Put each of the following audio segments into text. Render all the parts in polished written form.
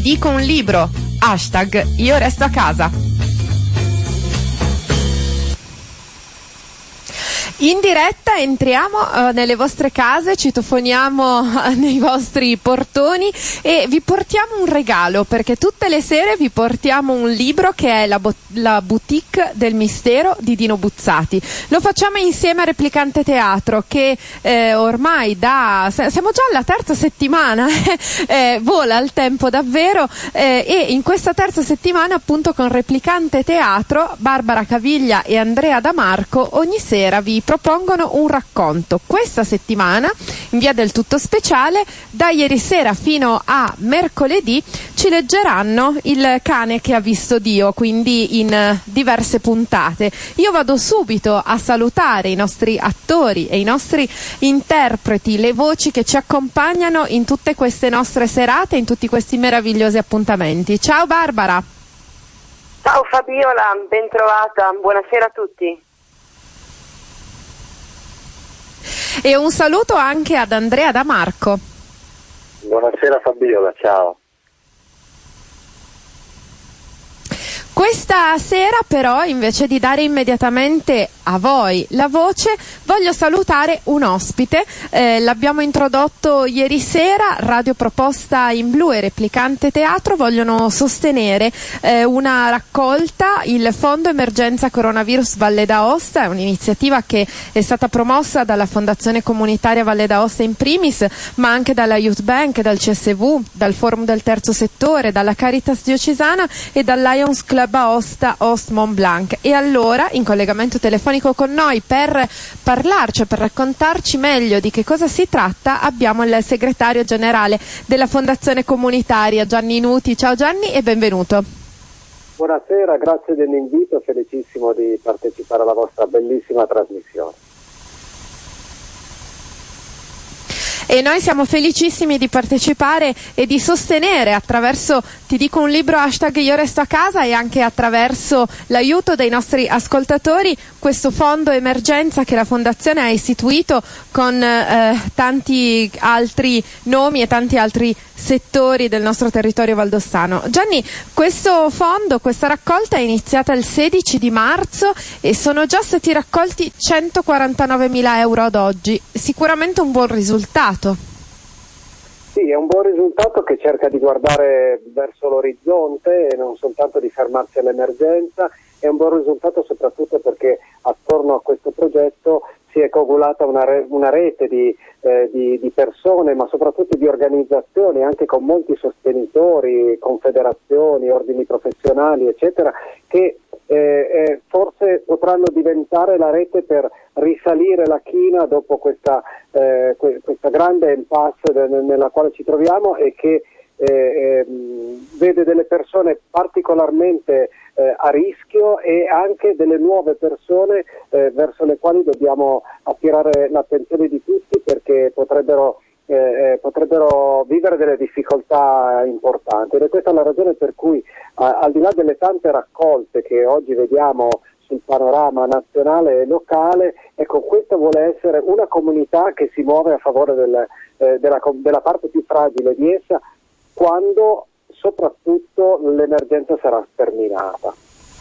dico un libro, hashtag io resto a casa. In diretta entriamo nelle vostre case, citofoniamo nei vostri portoni e vi portiamo un regalo, perché tutte le sere vi portiamo un libro che è la boutique del mistero di Dino Buzzati. Lo facciamo insieme a Replicante Teatro, che ormai siamo già alla terza settimana, vola il tempo davvero, e in questa terza settimana appunto con Replicante Teatro Barbara Caviglia e Andrea Damarco ogni sera vi propongono un racconto. Questa settimana, in via del tutto speciale, da ieri sera fino a mercoledì, ci leggeranno Il cane che ha visto Dio, quindi in diverse puntate. Io vado subito a salutare i nostri attori e i nostri interpreti, le voci che ci accompagnano in tutte queste nostre serate, in tutti questi meravigliosi appuntamenti. Ciao Barbara! Ciao Fabiola, ben trovata, buonasera a tutti. E un saluto anche ad Andrea Damarco. Buonasera Fabiola, ciao. Questa sera però, invece di dare immediatamente a voi la voce, voglio salutare un ospite. L'abbiamo introdotto ieri sera, Radio Proposta in Blu e Replicante Teatro vogliono sostenere una raccolta, il Fondo Emergenza Coronavirus Valle d'Aosta. È un'iniziativa che è stata promossa dalla Fondazione Comunitaria Valle d'Aosta in primis, ma anche dalla Youth Bank, dal CSV, dal Forum del Terzo Settore, dalla Caritas Diocesana e dal Lions Club Aosta Ost Mont Blanc. E allora, in collegamento telefonico con noi per parlarci, per raccontarci meglio di che cosa si tratta, abbiamo il segretario generale della Fondazione Comunitaria, Gianni Nuti. Ciao Gianni e benvenuto. Buonasera, grazie dell'invito, felicissimo di partecipare alla vostra bellissima trasmissione. E noi siamo felicissimi di partecipare e di sostenere attraverso Ti dico un libro, hashtag io resto a casa, e anche attraverso l'aiuto dei nostri ascoltatori questo fondo emergenza che la Fondazione ha istituito con tanti altri nomi e tanti altri settori del nostro territorio valdostano. Gianni, questo fondo, questa raccolta è iniziata il 16 di marzo e sono già stati raccolti 149.000 euro ad oggi. Sicuramente un buon risultato. Sì, è un buon risultato che cerca di guardare verso l'orizzonte e non soltanto di fermarsi all'emergenza. È un buon risultato soprattutto perché attorno a questo progetto si è coagulata una rete di persone, ma soprattutto di organizzazioni, anche con molti sostenitori, confederazioni, ordini professionali, eccetera, che forse potranno diventare la rete per risalire la china dopo questa grande impasse nella quale ci troviamo e che vede delle persone particolarmente a rischio e anche delle nuove persone verso le quali dobbiamo attirare l'attenzione di tutti, perché potrebbero vivere delle difficoltà importanti. Ed è questa la ragione per cui al di là delle tante raccolte che oggi vediamo sul panorama nazionale e locale, ecco, questa vuole essere una comunità che si muove a favore della parte più fragile di essa, quando soprattutto l'emergenza sarà sterminata.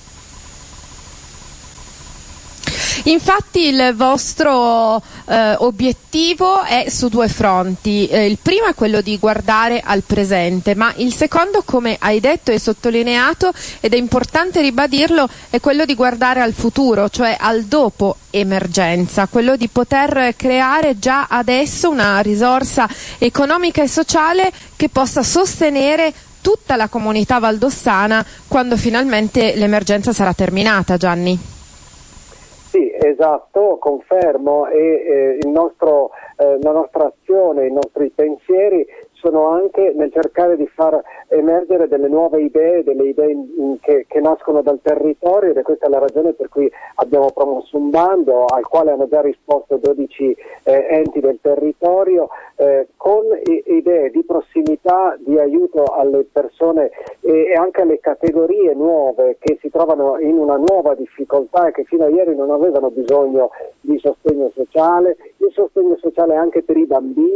Infatti il vostro obiettivo è su due fronti. Il primo è quello di guardare al presente, ma il secondo, come hai detto e sottolineato, ed è importante ribadirlo, è quello di guardare al futuro, cioè al dopo emergenza, quello di poter creare già adesso una risorsa economica e sociale che possa sostenere tutta la comunità valdostana quando finalmente l'emergenza sarà terminata. Gianni? Sì, esatto, confermo, e la nostra azione, i nostri pensieri sono anche nel cercare di far emergere delle nuove idee, delle idee che nascono dal territorio, ed è questa la ragione per cui abbiamo promosso un bando al quale hanno già risposto 12 enti del territorio con idee di prossimità, di aiuto alle persone e anche alle categorie nuove che si trovano in una nuova difficoltà e che fino a ieri non avevano bisogno di sostegno sociale, il sostegno sociale anche per i bambini,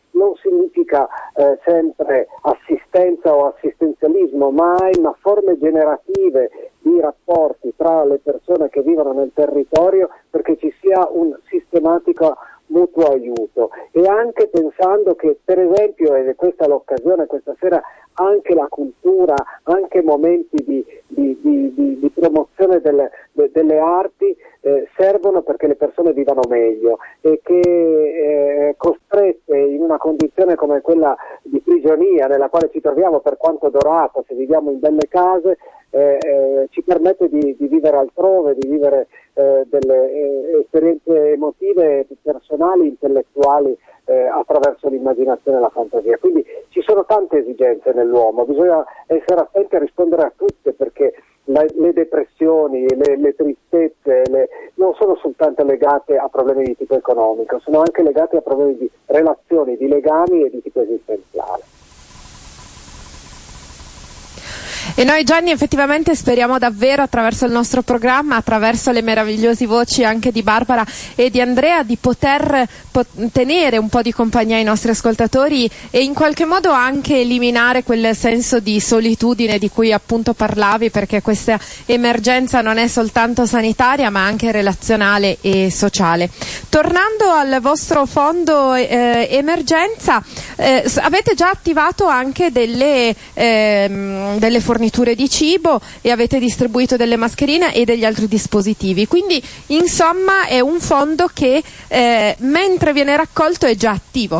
non significa sempre assistenza o assistenzialismo, ma ma forme generative di rapporti tra le persone che vivono nel territorio, perché ci sia un sistematico mutuo aiuto, e anche pensando che, per esempio, ed è questa l'occasione questa sera, anche la cultura, anche momenti di promozione delle arti servono perché le persone vivano meglio, e che costrette in una condizione come quella di prigionia nella quale ci troviamo, per quanto dorata, se viviamo in belle case, ci permette di vivere altrove, di vivere delle esperienze emotive, personali, intellettuali, attraverso l'immaginazione e la fantasia. Quindi ci sono tante esigenze nell'uomo, bisogna essere attenti a rispondere a tutte, perché le depressioni, le tristezze non sono soltanto legate a problemi di tipo economico, sono anche legate a problemi di relazioni, di legami e di tipo esistenziale. E noi, Gianni, effettivamente speriamo davvero, attraverso il nostro programma, attraverso le meravigliose voci anche di Barbara e di Andrea, di poter tenere un po' di compagnia ai nostri ascoltatori e in qualche modo anche eliminare quel senso di solitudine di cui appunto parlavi, perché questa emergenza non è soltanto sanitaria ma anche relazionale e sociale. Tornando al vostro fondo emergenza, avete già attivato anche delle forniture di cibo e avete distribuito delle mascherine e degli altri dispositivi, quindi insomma è un fondo che mentre viene raccolto è già attivo.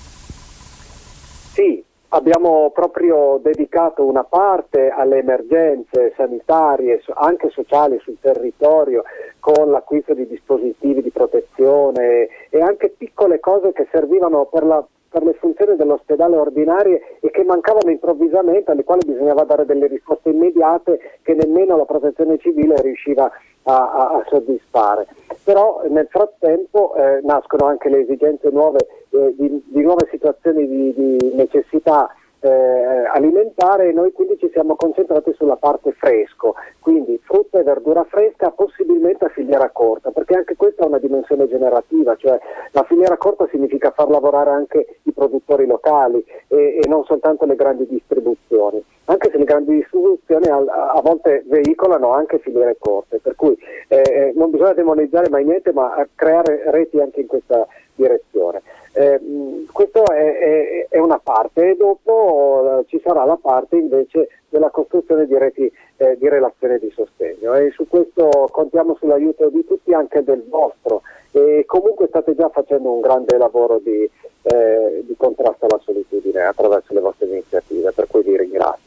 Sì, abbiamo proprio dedicato una parte alle emergenze sanitarie, anche sociali sul territorio, con l'acquisto di dispositivi di protezione e anche piccole cose che servivano per le funzioni dell'ospedale ordinarie e che mancavano improvvisamente, alle quali bisognava dare delle risposte immediate che nemmeno la protezione civile riusciva a soddisfare. Però nel frattempo nascono anche le esigenze nuove di nuove situazioni di necessità alimentare, e noi quindi ci siamo concentrati sulla parte fresco, quindi frutta e verdura fresca, possibilmente a filiera corta, perché anche questa è una dimensione generativa, cioè la filiera corta significa far lavorare anche i produttori locali e non soltanto le grandi distribuzioni, anche se le grandi distribuzioni a volte veicolano anche filiere corte, per cui non bisogna demonizzare mai niente, ma creare reti anche in questa direzione. Questo è una parte, e dopo ci sarà la parte invece della costruzione di reti di relazione e di sostegno, e su questo contiamo sull'aiuto di tutti, anche del vostro, e comunque state già facendo un grande lavoro di contrasto alla solitudine attraverso le vostre iniziative, per cui vi ringrazio.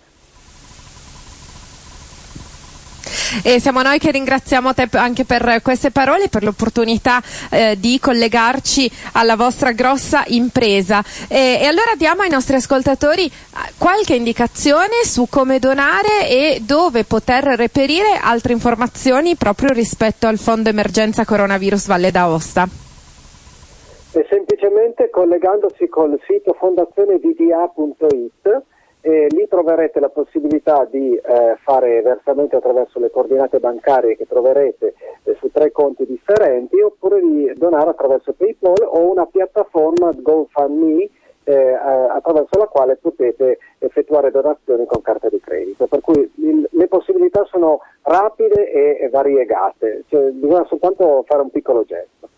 E siamo noi che ringraziamo te anche per queste parole, per l'opportunità di collegarci alla vostra grossa impresa. E allora diamo ai nostri ascoltatori qualche indicazione su come donare e dove poter reperire altre informazioni proprio rispetto al Fondo Emergenza Coronavirus Valle d'Aosta. E semplicemente collegandosi col sito fondazionevda.it, lì troverete la possibilità di fare versamenti attraverso le coordinate bancarie che troverete su 3 conti differenti, oppure di donare attraverso PayPal o una piattaforma GoFundMe attraverso la quale potete effettuare donazioni con carta di credito, per cui le possibilità sono rapide e variegate, cioè, bisogna soltanto fare un piccolo gesto.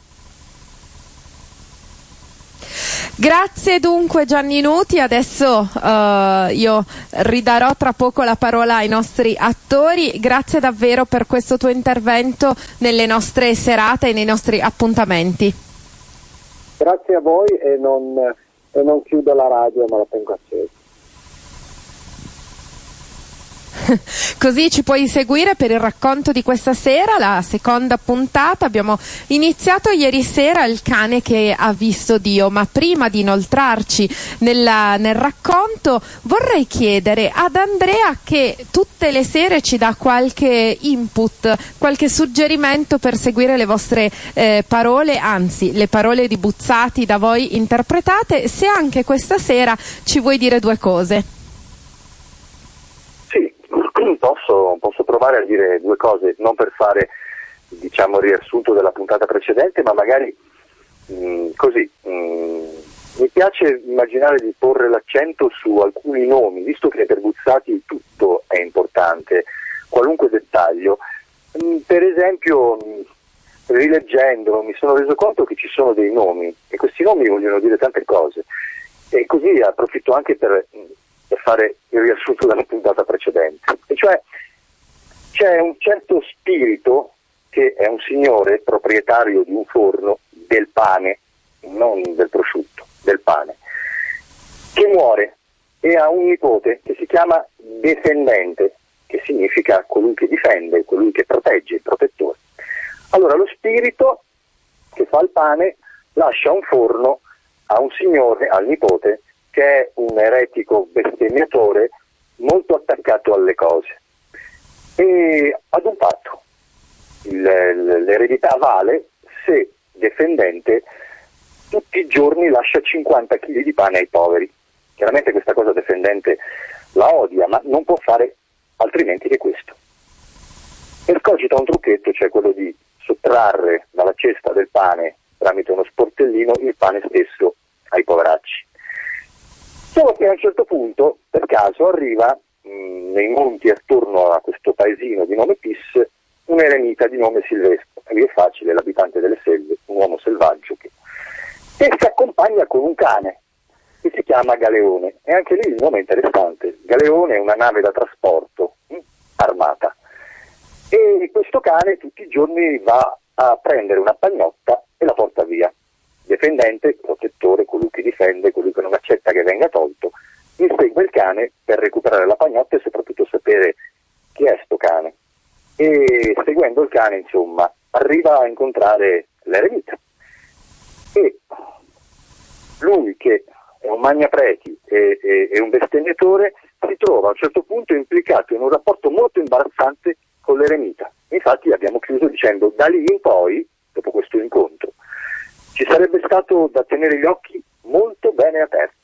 Grazie dunque Gianni Nuti, adesso io ridarò tra poco la parola ai nostri attori. Grazie davvero per questo tuo intervento nelle nostre serate e nei nostri appuntamenti. Grazie a voi, e non chiudo la radio, ma la tengo accesa. Così ci puoi seguire per il racconto di questa sera, la seconda puntata. Abbiamo iniziato ieri sera Il cane che ha visto Dio, ma prima di inoltrarci nel racconto vorrei chiedere ad Andrea, che tutte le sere ci dà qualche input, qualche suggerimento per seguire le vostre parole, anzi le parole di Buzzati da voi interpretate, se anche questa sera ci vuoi dire 2 cose. Posso provare a dire 2 cose, non per fare riassunto della puntata precedente, ma magari Mi piace immaginare di porre l'accento su alcuni nomi, visto che per Buzzati tutto è importante, qualunque dettaglio. Per esempio, rileggendolo mi sono reso conto che ci sono dei nomi e questi nomi vogliono dire tante cose, e così approfitto anche per fare il riassunto della puntata precedente, e cioè c'è un certo spirito che è un signore proprietario di un forno del pane, non del prosciutto, del pane, che muore e ha un nipote che si chiama defendente, che significa colui che difende, colui che protegge, il protettore. Allora lo spirito che fa il pane lascia un forno a un signore, al nipote, che è un eretico bestemmiatore molto attaccato alle cose. E ad un patto, l'eredità vale se defendente tutti i giorni lascia 50 kg di pane ai poveri. Chiaramente questa cosa defendente la odia, ma non può fare altrimenti che questo. E scogita un trucchetto, cioè quello di sottrarre dalla cesta del pane tramite uno sportellino il pane stesso ai poveracci. Solo che a un certo punto, per caso, arriva nei monti attorno a questo paesino di nome Pis un eremita di nome Silvestro, e lì è facile, l'abitante delle selve, un uomo selvaggio che si accompagna con un cane che si chiama Galeone, e anche lì il nome è interessante. Galeone è una nave da trasporto armata, e questo cane tutti i giorni va a prendere una pagnotta e la porta via. Defendente, protettore, colui che difende, colui che non accetta che venga tolto, insegue il cane per recuperare la pagnotta e soprattutto sapere chi è sto cane. E seguendo il cane, insomma, arriva a incontrare l'eremita. E lui, che è un magnapreti e un bestemmiatore, si trova a un certo punto implicato in un rapporto molto imbarazzante con l'eremita. Infatti abbiamo chiuso dicendo: da lì in poi, dopo questo incontro, ci sarebbe stato da tenere gli occhi molto bene aperti.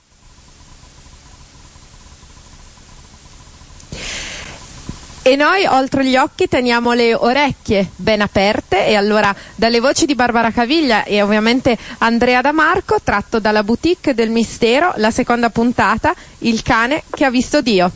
E noi, oltre gli occhi, teniamo le orecchie ben aperte, e allora dalle voci di Barbara Caviglia e ovviamente Andrea Da Marco, tratto dalla Boutique del Mistero, la seconda puntata, Il cane che ha visto Dio.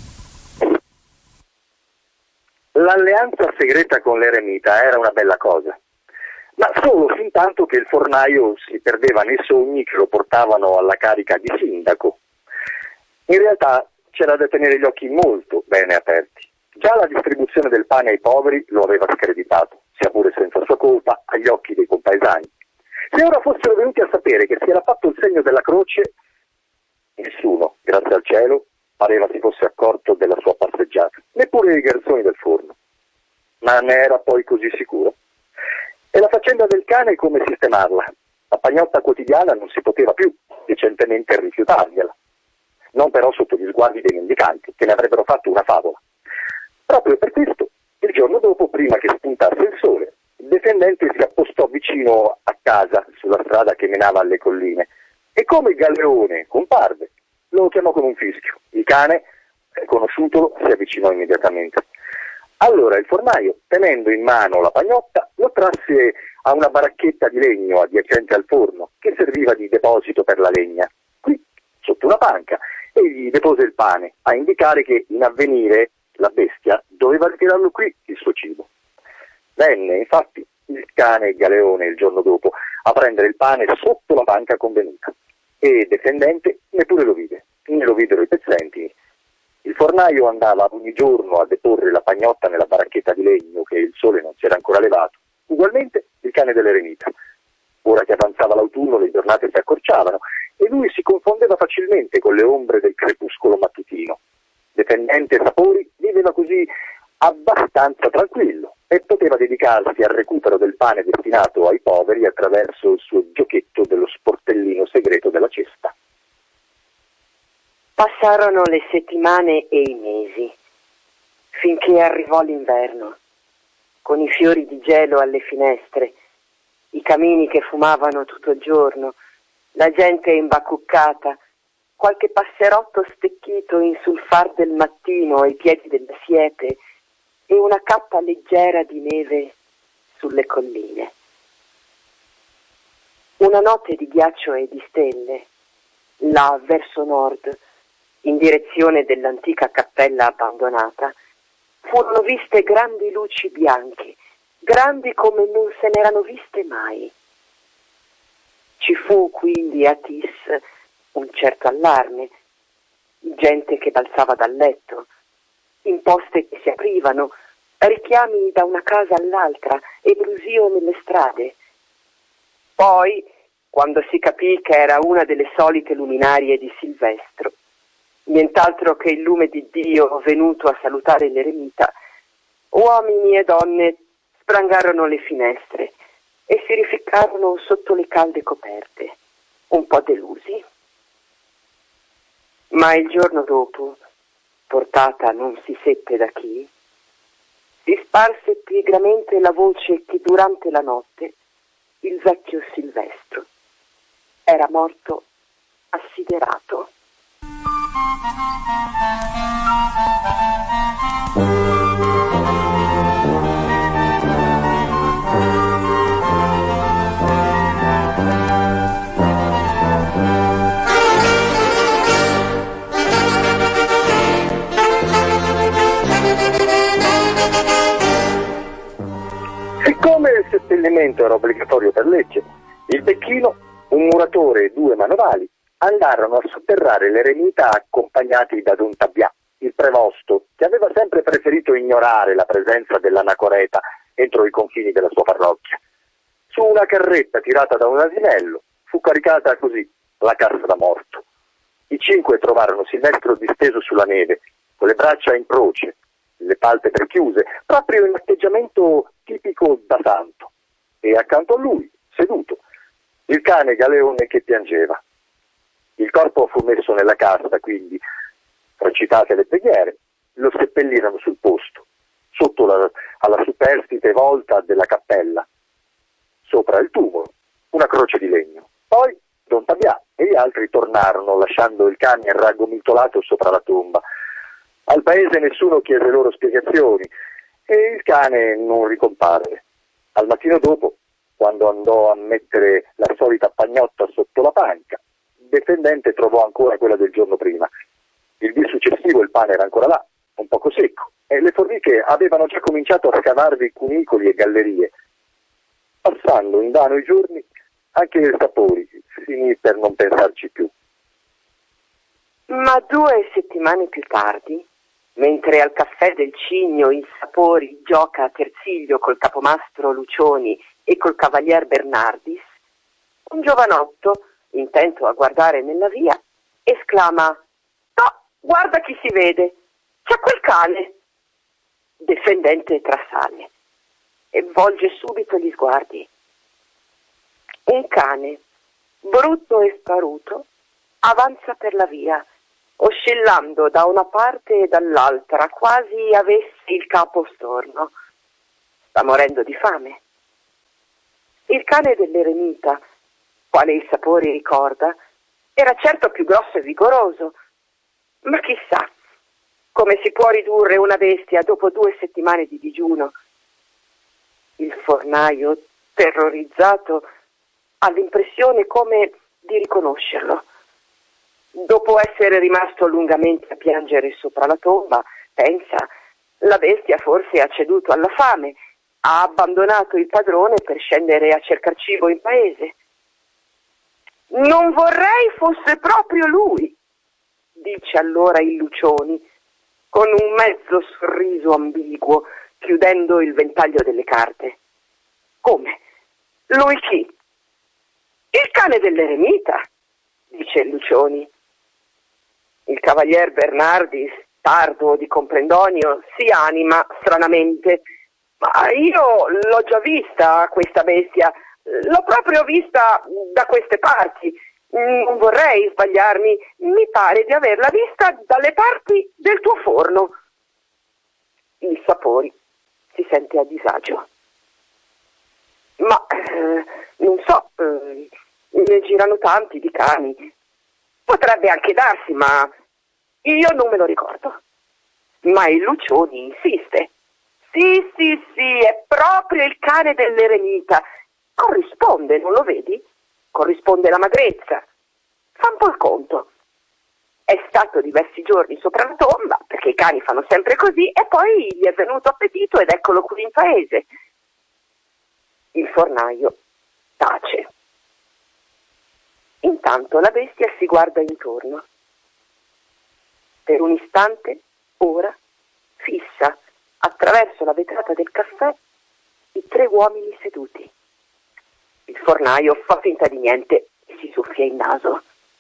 L'alleanza segreta con l'eremita era una bella cosa, ma solo fin tanto che il fornaio si perdeva nei sogni che lo portavano alla carica di sindaco. In realtà c'era da tenere gli occhi molto bene aperti. Già la distribuzione del pane ai poveri lo aveva screditato, sia pure senza sua colpa, agli occhi dei compaesani. Se ora fossero venuti a sapere che si era fatto il segno della croce, nessuno, grazie al cielo, pareva si fosse accorto della sua passeggiata, neppure i garzoni del forno. Ma ne era poi così sicuro? E la faccenda del cane, come sistemarla? La pagnotta quotidiana non si poteva più decentemente rifiutargliela, non però sotto gli sguardi dei mendicanti, che ne avrebbero fatto una favola. Proprio per questo, il giorno dopo, prima che spuntasse il sole, il defendente si appostò vicino a casa, sulla strada che menava alle colline, e come Galeone comparve, lo chiamò con un fischio. Il cane, conosciutolo, si avvicinò immediatamente. Allora il fornaio, tenendo in mano la pagnotta, lo trasse a una baracchetta di legno adiacente al forno, che serviva di deposito per la legna. Qui, sotto una panca, egli depose il pane, a indicare che in avvenire la bestia doveva ritirarlo qui il suo cibo. Venne infatti il cane Galeone il giorno dopo a prendere il pane sotto la panca convenuta, e defendente neppure lo vide, ne lo videro i pezzenti. Il fornaio andava ogni giorno a deporre la pagnotta nella baracchetta di legno, che il sole non si era ancora levato. Ugualmente il cane dell'eremita. Ora che avanzava l'autunno le giornate si accorciavano e lui si confondeva facilmente con le ombre del crepuscolo mattutino. Defendente Sapori viveva così abbastanza tranquillo e poteva dedicarsi al recupero del pane destinato ai poveri attraverso il suo giochetto dello sportellino segreto della cesta. Passarono le settimane e i mesi, finché arrivò l'inverno, con i fiori di gelo alle finestre, i camini che fumavano tutto il giorno, la gente imbacuccata, qualche passerotto stecchito in sul far del mattino ai piedi della siepe e una cappa leggera di neve sulle colline. Una notte di ghiaccio e di stelle, là verso nord, in direzione dell'antica cappella abbandonata, furono viste grandi luci bianche, grandi come non se n'erano viste mai. Ci fu quindi a Tis un certo allarme, gente che balzava dal letto, imposte che si aprivano, richiami da una casa all'altra e brusio nelle strade. Poi, quando si capì che era una delle solite luminarie di Silvestro, nient'altro che il lume di Dio venuto a salutare l'eremita, uomini e donne sprangarono le finestre e si rificcarono sotto le calde coperte, un po' delusi. Ma il giorno dopo, portata non si seppe da chi, si sparse pigramente la voce che durante la notte il vecchio Silvestro era morto assiderato. Siccome il seppellimento era obbligatorio per legge, il becchino, un muratore e 2 manovali andarono a sotterrare l'eremita accompagnati da Don Tabbià, il prevosto, che aveva sempre preferito ignorare la presenza dell'anacoreta entro i confini della sua parrocchia. Su una carretta tirata da un asinello fu caricata così la cassa da morto. I 5 trovarono Silvestro disteso sulla neve, con le braccia in croce, le palpebre chiuse, proprio in atteggiamento tipico da santo, e accanto a lui, seduto, il cane Galeone che piangeva. Il corpo fu messo nella cassa, quindi, recitate le preghiere, lo seppellirono sul posto, sotto alla superstite volta della cappella. Sopra il túmulo, una croce di legno. Poi Don Tabbià e gli altri tornarono, lasciando il cane raggomitolato sopra la tomba. Al paese nessuno chiese loro spiegazioni e il cane non ricomparve. Al mattino dopo, quando andò a mettere la solita pagnotta sotto la panca, il difendente trovò ancora quella del giorno prima. Il dì successivo il pane era ancora là, un poco secco, e le formiche avevano già cominciato a scavarvi cunicoli e gallerie. Passando invano i giorni, anche il Sapori finì per non pensarci più. Ma 2 settimane più tardi, mentre al caffè del Cigno il Sapori gioca a terziglio col capomastro Lucioni e col cavalier Bernardis, un giovanotto, intento a guardare nella via, esclama: «No, guarda chi si vede! C'è quel cane!» Defendente trasale e volge subito gli sguardi. Un cane, brutto e sparuto, avanza per la via, oscillando da una parte e dall'altra, quasi avesse il capo storno. Sta morendo di fame. Il cane dell'eremita, quale il Sapori ricorda, era certo più grosso e vigoroso, ma chissà come si può ridurre una bestia dopo 2 settimane di digiuno. Il fornaio, terrorizzato, ha l'impressione come di riconoscerlo. Dopo essere rimasto lungamente a piangere sopra la tomba, pensa, la bestia forse ha ceduto alla fame, ha abbandonato il padrone per scendere a cercar cibo in paese. «Non vorrei fosse proprio lui», dice allora il Lucioni, con un mezzo sorriso ambiguo, chiudendo il ventaglio delle carte. «Come? Lui chi?» «Il cane dell'eremita», dice il Lucioni. Il cavalier Bernardis, tardo di comprendonio, si anima stranamente. «Ma io l'ho già vista questa bestia, l'ho proprio vista da queste parti. Non vorrei sbagliarmi, mi pare di averla vista dalle parti del tuo forno». Il Sapori si sente a disagio. «Ma non so, ne girano tanti di cani. Potrebbe anche darsi, ma io non me lo ricordo». Ma il Lucioni insiste. Sì, è proprio il cane dell'eremita. Corrisponde, non lo vedi? Corrisponde la magrezza. Fa un po' il conto. È stato diversi giorni sopra la tomba, perché i cani fanno sempre così, e poi gli è venuto appetito ed eccolo qui in paese. Il fornaio tace. Intanto la bestia si guarda intorno. Per un istante, ora, fissa attraverso la vetrata del caffè i 3 uomini seduti. Il fornaio fa finta di niente e si soffia il naso.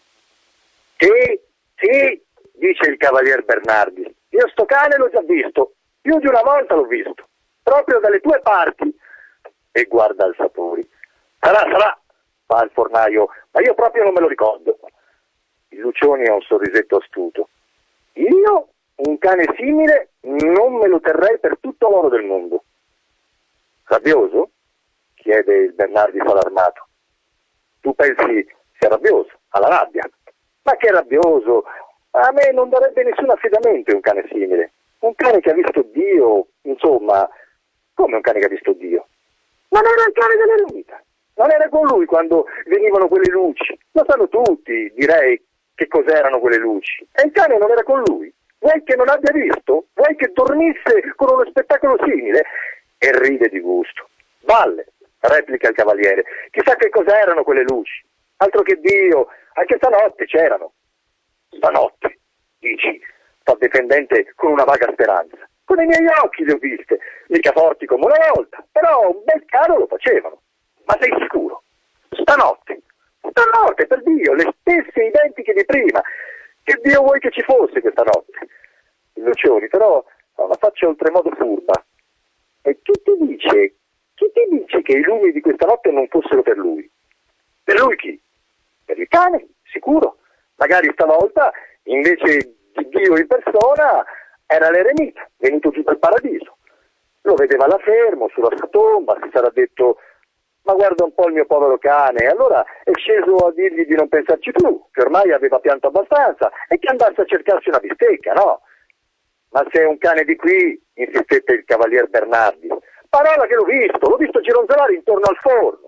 Sì, dice il cavalier Bernardi. Io sto cane l'ho già visto. Più di una volta l'ho visto. Proprio dalle tue parti. E guarda il Sapori. Sarà, fa il fornaio, ma io proprio non me lo ricordo. Il Lucioni ha un sorrisetto astuto. Io, un cane simile, non me lo terrei per tutto l'oro del mondo. Rabbioso? Chiede il Bernardi allarmato. Tu pensi sia rabbioso? Alla rabbia? Ma che rabbioso! A me non darebbe nessun affidamento un cane simile. Un cane che ha visto Dio, insomma, come un cane che ha visto Dio? Non era il cane dell'eremita. Non era con lui quando venivano quelle luci. Lo sanno tutti, direi, che cos'erano quelle luci. E il cane non era con lui. Vuoi che non abbia visto? Vuoi che dormisse con uno spettacolo simile? E ride di gusto. Valle, replica il cavaliere. Chissà che cos'erano quelle luci. Altro che Dio, anche stanotte c'erano. Stanotte, dici, fa il difendente con una vaga speranza. Con i miei occhi le ho viste, mica forti come una volta, però un bel caro lo facevano. Ma sei sicuro? Stanotte, per Dio, le stesse identiche di prima. Che Dio vuoi che ci fosse questa notte? Il Lucioni però ha una faccia oltremodo furba. E chi ti dice che i lumi di questa notte non fossero per lui? Per lui chi? Per il cane, sicuro. Magari stavolta, invece di Dio in persona, era l'eremita, venuto giù dal paradiso. Lo vedeva là fermo, sulla sua tomba, si sarà detto: ma guarda un po' il mio povero cane. E allora è sceso a dirgli di non pensarci più, che ormai aveva pianto abbastanza e che andasse a cercarsi una bistecca, no? Ma se è un cane di qui, insistette il cavalier Bernardi. Parola che l'ho visto gironzolare intorno al forno.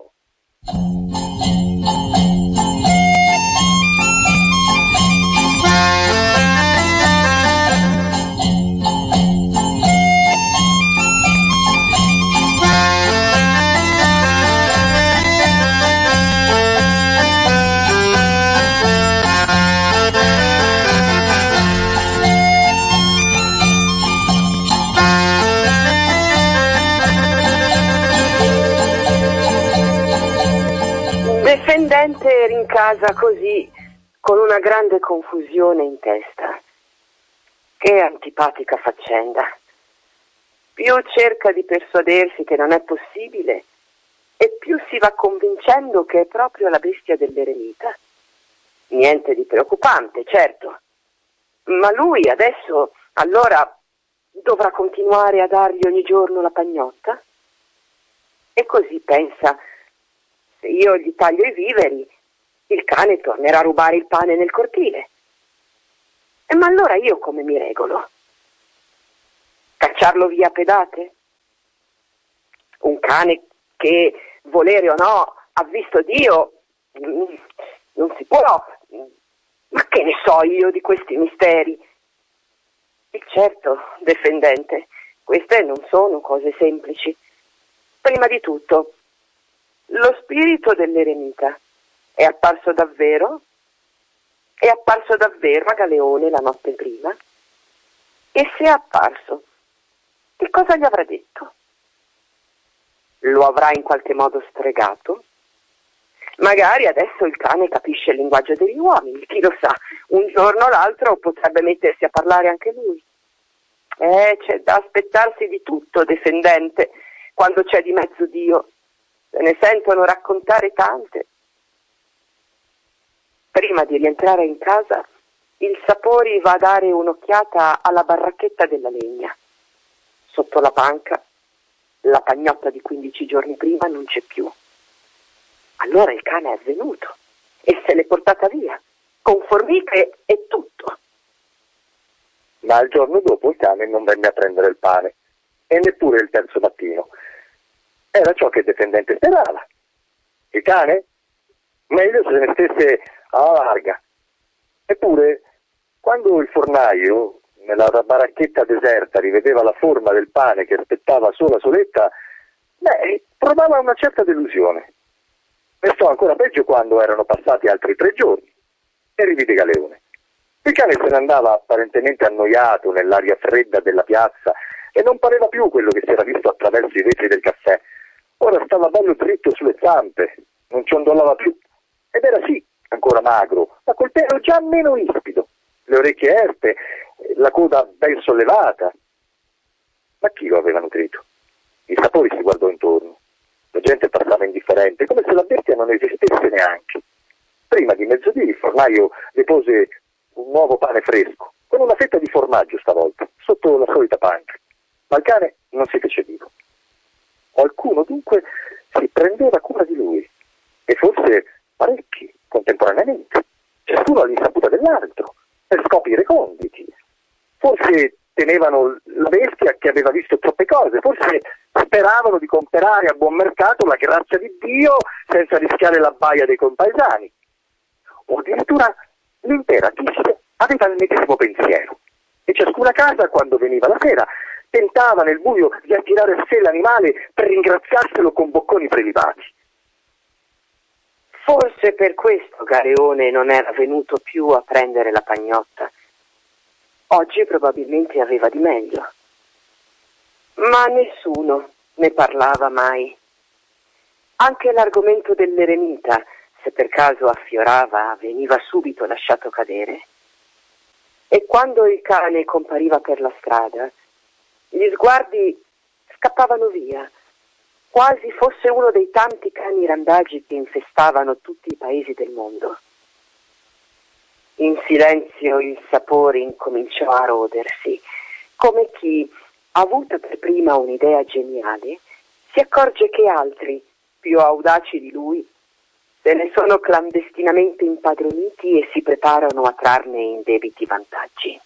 Defendente rincasa così, con una grande confusione in testa. Che antipatica faccenda. Più cerca di persuadersi che non è possibile, e più si va convincendo che è proprio la bestia dell'eremita. Niente di preoccupante, certo. Ma lui adesso, allora, dovrà continuare a dargli ogni giorno la pagnotta? E così pensa: se io gli taglio i viveri, il cane tornerà a rubare il pane nel cortile. Ma allora io come mi regolo? Cacciarlo via a pedate? Un cane che, volere o no, ha visto Dio, non si può. Ma che ne so io di questi misteri? E certo, defendente, queste non sono cose semplici. Prima di tutto, lo spirito dell'eremita è apparso davvero? È apparso davvero a Galeone la notte prima? E se è apparso, che cosa gli avrà detto? Lo avrà in qualche modo stregato? Magari adesso il cane capisce il linguaggio degli uomini, chi lo sa, un giorno o l'altro potrebbe mettersi a parlare anche lui. C'è da aspettarsi di tutto, defendente, quando c'è di mezzo Dio. Se ne sentono raccontare tante. Prima di rientrare in casa, il Sapori va a dare un'occhiata alla barracchetta della legna. Sotto la panca, la pagnotta di 15 giorni prima non c'è più. Allora il cane è venuto e se l'è portata via, con formiche e tutto. Ma il giorno dopo il cane non venne a prendere il pane, e neppure il terzo mattino. Era ciò che il difendente sperava. Il cane? Meglio se ne stesse alla larga. Eppure Quando il fornaio, nella baracchetta deserta, rivedeva la forma del pane che aspettava sola soletta, provava una certa delusione. Restò ancora peggio quando erano passati altri 3 giorni e rivide Galeone. Il cane se ne andava apparentemente annoiato nell'aria fredda della piazza e non pareva più quello che si era visto attraverso i vetri del caffè. Ora stava bello dritto sulle zampe, non ciondolava più ed era sì ancora magro, ma col pelo già meno ispido, le orecchie erpe, la coda ben sollevata. Ma chi lo aveva nutrito? Il sapore si guardò intorno. La gente passava indifferente, come se la bestia non esistesse neanche. Prima di mezzodì il fornaio depose un nuovo pane fresco, con una fetta di formaggio stavolta, sotto la solita panca. Ma il cane non si fece vivo. Qualcuno dunque si prendeva cura di lui, e forse parecchi, contemporaneamente, ciascuno all'insaputa dell'altro, per scopi reconditi. Forse temevano la bestia che aveva visto troppe cose, forse speravano di comprare a buon mercato la grazia di Dio senza rischiare la baia dei compaesani. O addirittura l'intera Tiside aveva il medesimo pensiero, e ciascuna casa, quando veniva la sera, tentava nel buio di attirare a sé l'animale per ringraziarselo con bocconi prelibati. Forse per questo Galeone non era venuto più a prendere la pagnotta. Oggi probabilmente aveva di meglio. Ma nessuno ne parlava mai. Anche l'argomento dell'eremita, se per caso affiorava, veniva subito lasciato cadere. E quando il cane compariva per la strada, gli sguardi scappavano via, quasi fosse uno dei tanti cani randagi che infestavano tutti i paesi del mondo. In silenzio il sapore incominciò a rodersi, come chi, avuta per prima un'idea geniale, si accorge che altri, più audaci di lui, se ne sono clandestinamente impadroniti e si preparano a trarne indebiti vantaggi.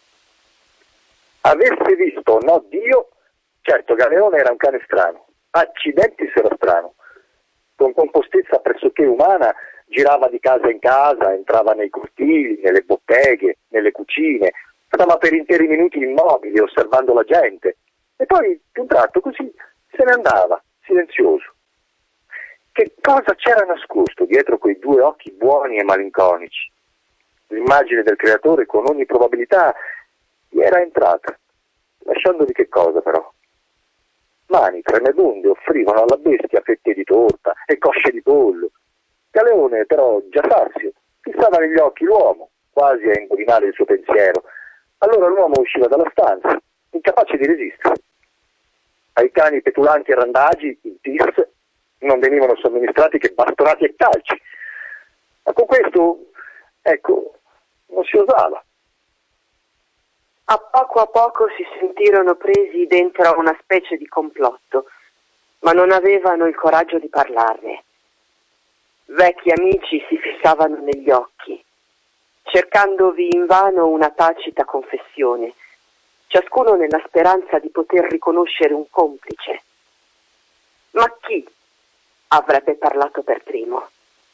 Avesse visto, no Dio, certo Galeone era un cane strano, accidenti se era strano. Con compostezza pressoché umana girava di casa in casa, entrava nei cortili, nelle botteghe, nelle cucine, stava per interi minuti immobile osservando la gente e poi di un tratto così se ne andava, silenzioso. Che cosa c'era nascosto dietro quei 2 occhi buoni e malinconici? L'immagine del creatore con ogni probabilità gli era entrata, lasciandovi che cosa però? Mani tremebonde offrivano alla bestia fette di torta e cosce di pollo. Galeone però, già sazio, fissava negli occhi l'uomo, quasi a indovinare il suo pensiero. Allora l'uomo usciva dalla stanza, incapace di resistere. Ai cani petulanti e randagi, in tis, non venivano somministrati che bastonati e calci. Ma con questo, ecco, non si osava. A poco si sentirono presi dentro a una specie di complotto, ma non avevano il coraggio di parlarne. Vecchi amici si fissavano negli occhi, cercandovi invano una tacita confessione, ciascuno nella speranza di poter riconoscere un complice. Ma chi avrebbe parlato per primo?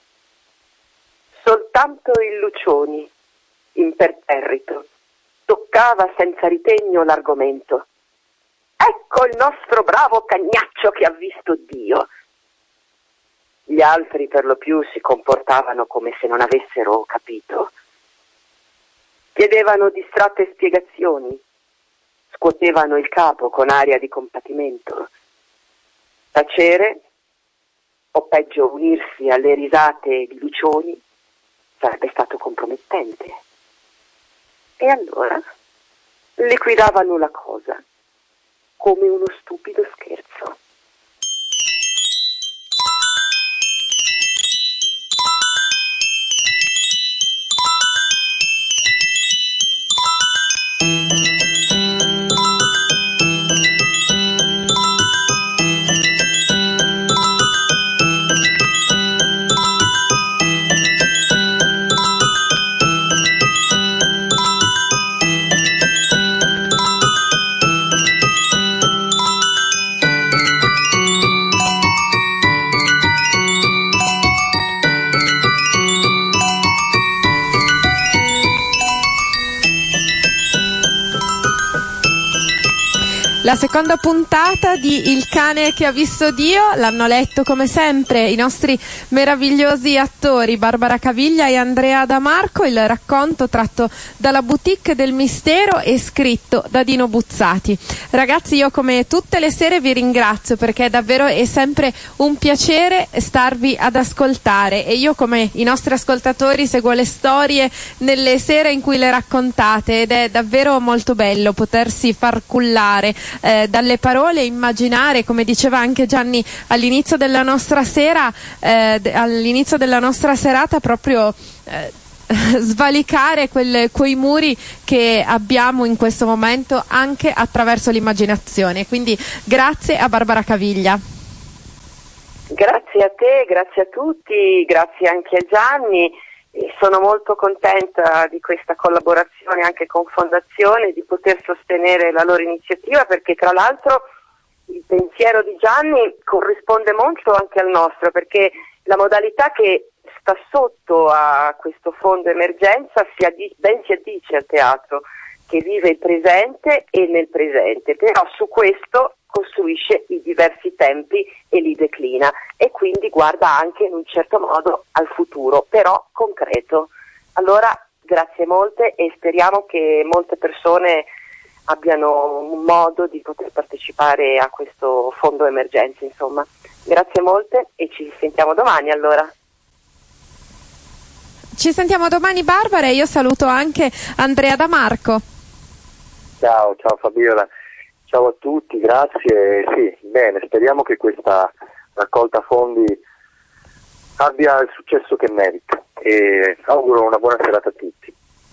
Soltanto il Lucioni, imperterrito, toccava senza ritegno l'argomento. Ecco il nostro bravo cagnaccio che ha visto Dio. Gli altri per lo più si comportavano come se non avessero capito. Chiedevano distratte spiegazioni, scuotevano il capo con aria di compatimento. Tacere, o peggio unirsi alle risate di Lucioni, sarebbe stato compromettente. E allora liquidavano la cosa come uno stupido scherzo. La seconda puntata di Il cane che ha visto Dio l'hanno letto come sempre i nostri meravigliosi attori Barbara Caviglia e Andrea Damarco, il racconto tratto dalla Boutique del Mistero e scritto da Dino Buzzati. Ragazzi, io come tutte le sere vi ringrazio perché davvero è sempre un piacere starvi ad ascoltare e io come i nostri ascoltatori seguo le storie nelle sere in cui le raccontate ed è davvero molto bello potersi far cullare dalle parole, immaginare, come diceva anche Gianni all'inizio della nostra sera, all'inizio della nostra serata, proprio svalicare quei muri che abbiamo in questo momento anche attraverso l'immaginazione. Quindi grazie a Barbara Caviglia. Grazie a te, grazie a tutti, grazie anche a Gianni. Sono molto contenta di questa collaborazione anche con Fondazione, di poter sostenere la loro iniziativa, perché tra l'altro il pensiero di Gianni corrisponde molto anche al nostro, perché la modalità che sta sotto a questo fondo emergenza ben si addice al teatro che vive il presente e nel presente, però su questo costruisce i diversi tempi e li declina e quindi guarda anche in un certo modo al futuro, però concreto. Allora grazie molte e speriamo che molte persone abbiano un modo di poter partecipare a questo fondo emergenza, insomma. Grazie molte e ci sentiamo domani allora. Ci sentiamo domani Barbara e io saluto anche Andrea Damarco. Ciao Fabiola. Ciao a tutti, grazie. Sì, bene, speriamo che questa raccolta fondi abbia il successo che merita e auguro una buona serata a tutti.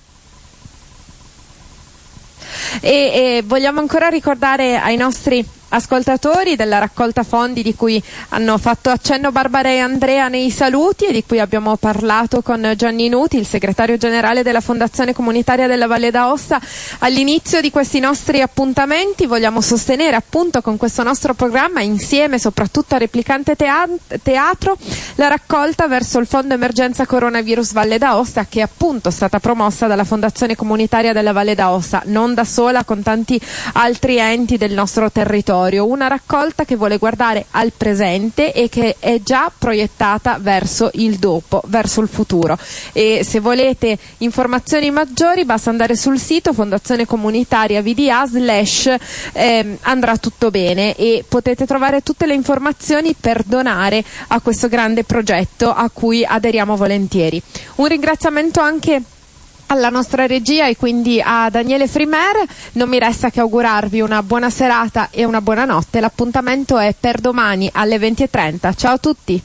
E vogliamo ancora ricordare ai nostri ascoltatori della raccolta fondi di cui hanno fatto accenno Barbara e Andrea nei saluti e di cui abbiamo parlato con Gianni Nuti, il segretario generale della Fondazione Comunitaria della Valle d'Aosta. All'inizio di questi nostri appuntamenti vogliamo sostenere appunto con questo nostro programma, insieme soprattutto a Replicante Teatro, la raccolta verso il Fondo Emergenza Coronavirus Valle d'Aosta, che è appunto stata promossa dalla Fondazione Comunitaria della Valle d'Aosta, non da sola, con tanti altri enti del nostro territorio. Una raccolta che vuole guardare al presente e che è già proiettata verso il dopo, verso il futuro. E se volete informazioni maggiori basta andare sul sito Fondazione Comunitaria VDA / andrà tutto bene e potete trovare tutte le informazioni per donare a questo grande progetto a cui aderiamo volentieri. Un ringraziamento anche alla nostra regia e quindi a Daniele Frimer. Non mi resta che augurarvi una buona serata e una buona notte. L'appuntamento è per domani alle 20:30. Ciao a tutti.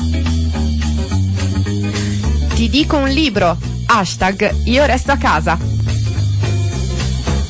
Ti dico un libro, #io resto a casa.